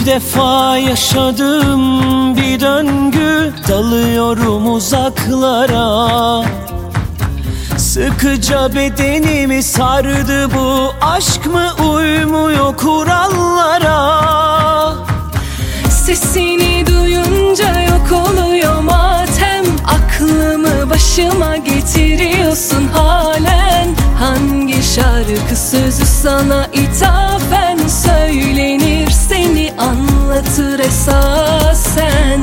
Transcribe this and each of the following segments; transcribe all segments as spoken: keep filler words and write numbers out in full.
İlk defa yaşadım bir döngü, dalıyorum uzaklara. Sıkıca bedenimi sardı bu aşk mı, uymuyor kurallara. Sesini duyunca yok oluyor matem, aklımı başıma getiriyorsun halen. Hangi şarkı sözü sana ithafen söylenir, seni anlatır esasen.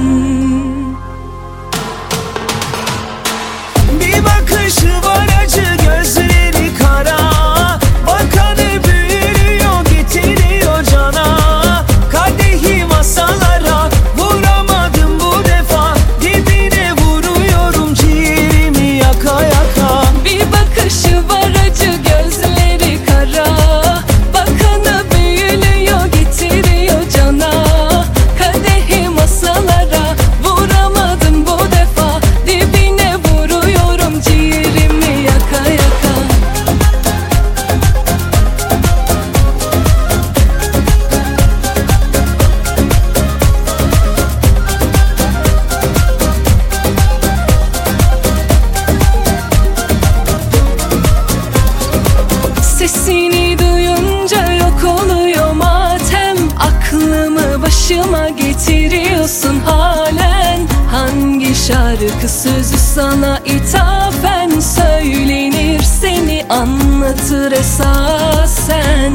Bir bakışı var acı, gözleri kara, bakanı büyülüyor, getiriyor cana. Kadehi masalara vuramadım bu defa, dibine vuruyorum ciğerimi yaka yaka. Bir bakışı var acı, gözleri kara, bakanı büyülüyor, getiriyor cana. Kadehi masalara vuramadım bu defa, dibine vuruyorum ciğerimi yaka yaka. Sesini duyunca yok oluyor matem, aklımı başıma getiriyorsun halen. Hangi şarkı sözü sana ithafen söylenir, seni anlatır esasen.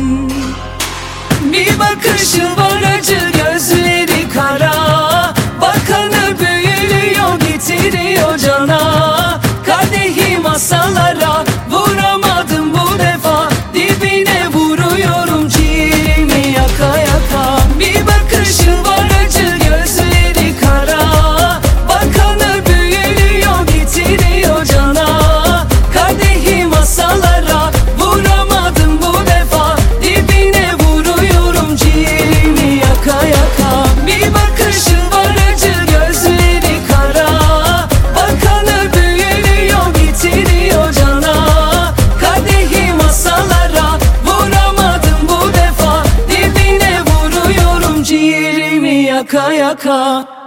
Bir bakışı var acı, gözleri kara, bakanı büyülüyor, getiriyor cana. Kadehi masalara vuramadım bu defa, dibine vuruyorum ciğerimi yaka yaka. Bir bakışı var acı, gözleri kara, bakanı büyülüyor, getiriyor cana. Kadehi masalara vuramadım bu defa, dibine vuruyorum ciğerimi yaka yaka. Bir bakışı var acı, gözleri kara, bakanı büyülüyor, getiriyor cana. Kadehi masalara vuramadım bu defa, dibine vuruyorum ciğerimi yaka yaka.